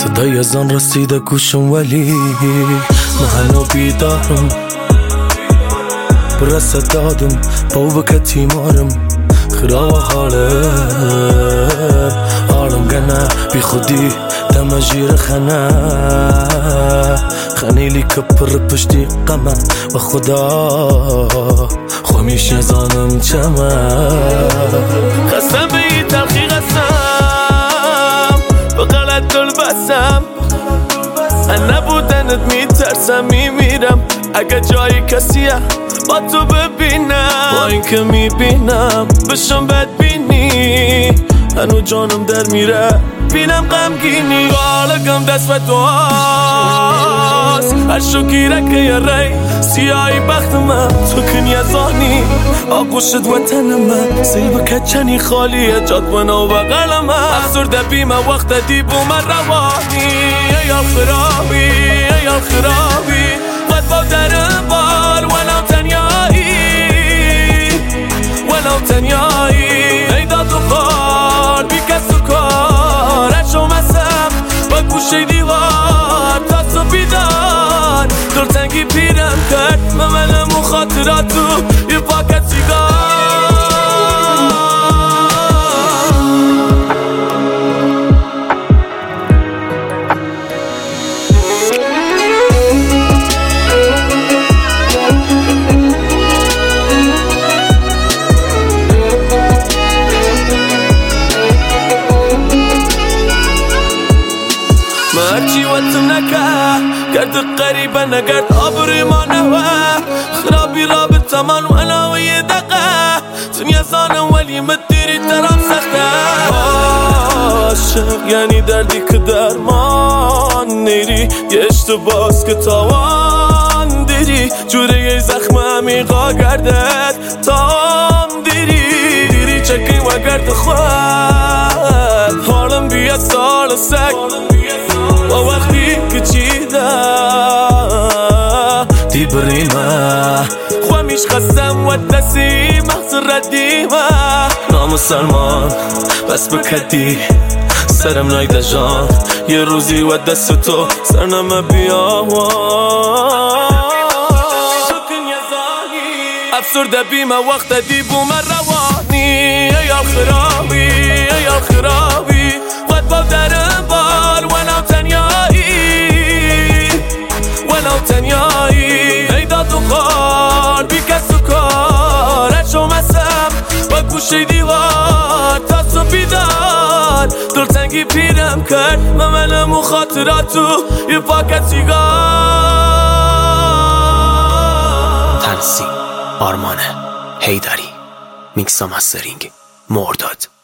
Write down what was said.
صدای ازان رسیده گوشم ولی من بیدارم برسه دادم با وکتی مارم خراب حالم گنه بی خودی دم جیر خنیلی که پر پشتی قمه و خدا خومیش نزانم چمه خستم به این تلخی قسم به غلط دل بسم نبودنت میترسم میمیرم اگه جایی کسیه با تو ببینم با این که میبینم بشم بدبینی هنو جانم در میره بینم غمگینی بالگم دست و تو هست هر شکیره که یه ری سیاهی بخت من تو کنی ازانی آقوشت وطن من سیب کچنی خالیه جاد بنا و بغل من افسرده بیم وقت دیبو من روانی یا خرابی یا خرابی قد با درم بار ولو تنیایی ای داد و خار بی کس و کار اشو مسم با گوشه دیوار تا تو بیدار دلتنگی پیرم کرد ممنم و خاطراتو یه پاکت سیگار هرچی وطم نکه گرد قریبه نگرد آبروی ما نوه خرابی رابطه من وانا و یه دقه دنیا زانم ولی مدیری ترام سخته عاشق یعنی دردی که درمان نیری یه اشتباس که تاوان دیری جوره یه زخم عمیقا گردد تام دیری چکی و گرد خود حالم بیاد سال سک و وقتی که چیده دی بریمه خوامیش خستم و دستی مغز ردیمه نامسلمان بس بکدی سرم نایده جان یه روزی و دست تو سرنمه بیاوان افسرده بیمه وقت دیبو من روانی یا خرابی یا خرابی قد با درم بار ولو تنیایی ای داد و خار بی کس و کار اشو مسم با گوشه دیوار تا تو بیدار دلتنگی پیرم کرد ممنم و خاطراتو یه پاکت سیگار تنظیم آرمان حیدری میکس و مسترینگ مرداد